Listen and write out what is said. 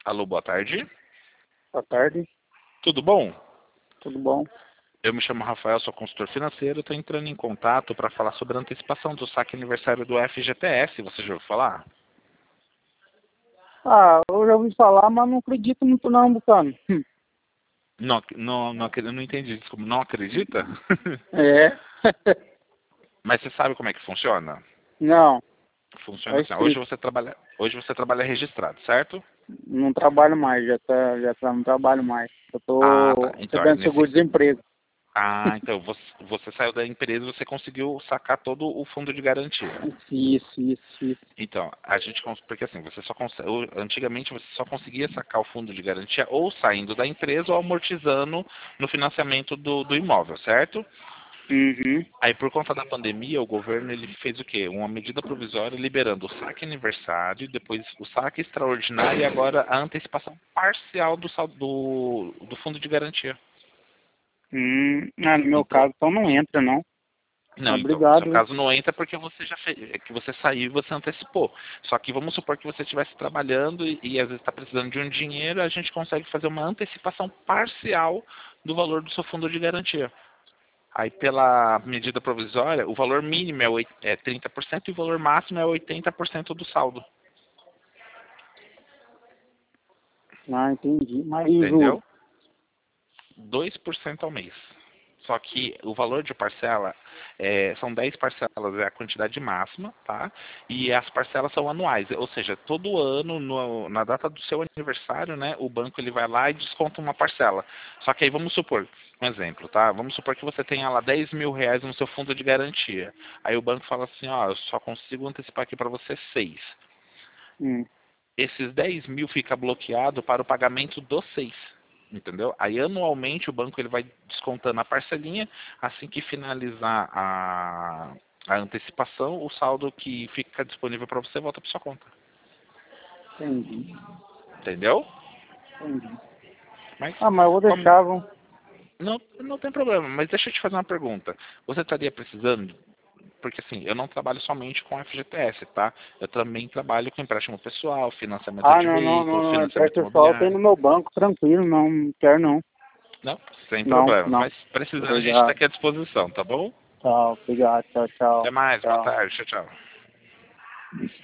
Alô, boa tarde. Boa tarde, Tudo bom? tudo bom? Eu me chamo Rafael, sou consultor financeiro. Estou entrando em contato para falar sobre a antecipação do saque aniversário do FGTS. Você já ouviu falar? Ah, eu já ouvi falar, mas não acredito muito não, Bucano. Eu não entendi. Desculpa, não acredita? É. Mas você sabe como é que funciona? Não, Funciona tá assim. Hoje escrito. você trabalha registrado, certo? Não trabalho mais, não trabalho mais. Eu Ah, tá. tô Então, recebendo seguro-desemprego. então você saiu da empresa e você conseguiu sacar todo o fundo de garantia. Isso. Então, porque assim, você só consegue, antigamente você só conseguia sacar o fundo de garantia ou saindo da empresa ou amortizando no financiamento do imóvel, certo? Uhum. Aí, por conta da pandemia, o governo ele fez o quê? Uma medida provisória liberando o saque aniversário, depois o saque extraordinário e agora a antecipação parcial do fundo de garantia. No meu Então, caso, então não entra, não. não, então, no seu Obrigado, viu? caso não entra porque você já fez, que você saiu e você antecipou. Só que vamos supor que você estivesse trabalhando e às vezes está precisando de um dinheiro, a gente consegue fazer uma antecipação parcial do valor do seu fundo de garantia. Aí pela medida provisória, o valor mínimo é 30% e o valor máximo é 80% do saldo. Ah, entendi. Mas e o juro? Entendeu? 2% ao mês. Só que o valor de parcela são 10 parcelas, é a quantidade máxima, tá? E as parcelas são anuais, ou seja, todo ano, na data do seu aniversário, né, o banco ele vai lá e desconta uma parcela. Só que aí vamos supor, um exemplo, tá? Vamos supor que você tenha lá 10 mil reais no seu fundo de garantia. Aí o banco fala assim, ó, eu só consigo antecipar aqui para você 6. Hum, Esses 10 mil fica bloqueado para o pagamento dos 6. Entendeu? Aí anualmente o banco ele vai descontando a parcelinha, assim que finalizar a antecipação, o saldo que fica disponível para você volta para sua conta. entendi, Entendeu? entendi. Mas Mas eu vou como deixar, viu? não tem problema, mas deixa eu te fazer uma pergunta. Você estaria precisando, porque assim, eu não trabalho somente com FGTS, tá? Eu também trabalho com empréstimo pessoal, financiamento Ah, de veículos, não. financiamento Empréstimo pessoal tem imobiliário. no meu banco, tranquilo, não quero não. Não, sem Não, problema. não. Mas precisando a gente está Obrigado. aqui à disposição, tá bom? Tchau, obrigado. Tchau, Até tchau. mais, boa Tchau. tarde, tchau, tchau.